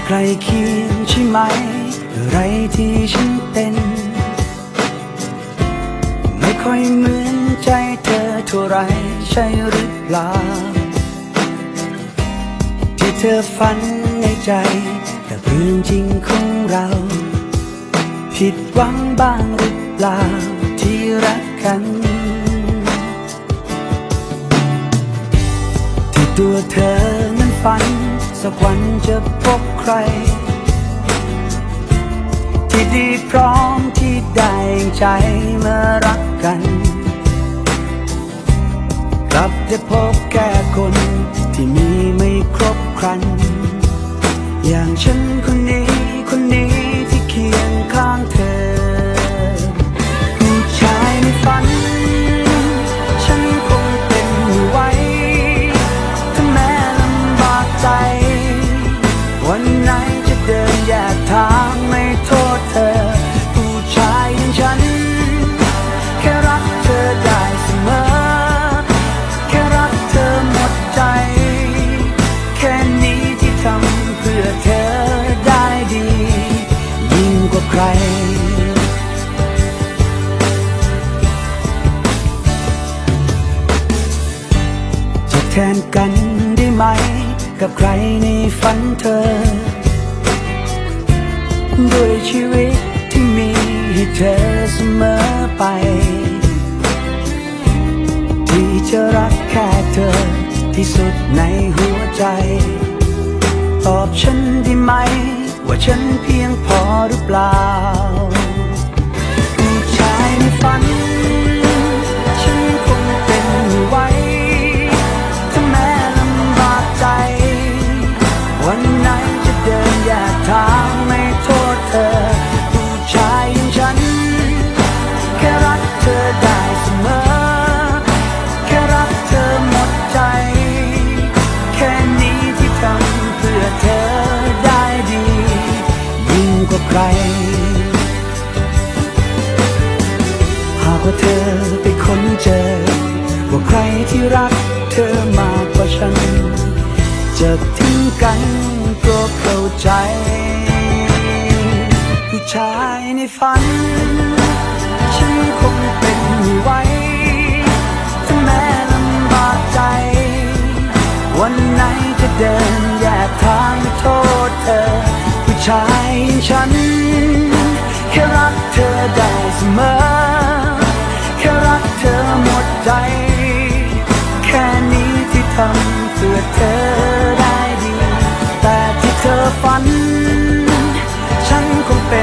ใกล้เคียงใช่ไหมอะไรที่ฉันเป็นไม่ค่อยเหมือนใจเธอเท่าไรใช่หรือเปล่าที่เธอฝันในใจกับเรื่องจริงของเราผิดหวังบ้างหรือเปล่าที่รักกันที่ตัวเธอนั้นฝันสักวันจะพบใครที่ดีพร้อมที่ได้ใจเมื่อรักกันกลับได้พบแค่คนที่มีไม่ครบครันอย่างฉันคนนี้ที่เคียงข้างเธอผู้ชายในฝันฉันคงเป็นไม่ไหวถ้าแม้ลำบากใจวันไหนจะเดินแยกทางไม่โทษเธอผู้ชายอย่างฉันแค่รักเธอได้เสมอแค่รักเธอหมดใจแค่นี้ที่ทำเพื่อเธอได้ดียิ่งกว่าใครจะแทนกันได้ไหมกับใครในฝันเธอด้วยชีวิตที่มีให้เธอเสมอไปที่จะรักแค่เธอที่สุดในหัวใจตอบฉันได้ไหมว่าฉันเพียงพอหรือเปล่าผู้ชายในฝันฉันคงเป็นไม่ไหวถ้าแม้ลำบากใจวันไหนจะเดินแยกทางไม่โทษเธอผู้ชายอย่างฉันแค่รักเธอได้เสมอแค่รักเธอหมดใจแค่นี้ที่ทำเพื่อเธอได้ดียิ่งกว่าใครหากว่าเธอไปค้นเจอว่าใครที่รักเธอมากกว่าฉันจะทิ้งกันก็เข้าใจผู้ชายในฝันฉันคงเป็นไม่ไหวถ้าแม้ลำบากใจวันไหนจะเดินแยกทางไม่โทษเธอผู้ชายอย่างฉันแค่รักเธอได้เสมอแค่รักเธอหมดใจแค่นี้ที่ทำเพื่อเธอได้ดีแต่ที่เธอฝันฉันคงเป็น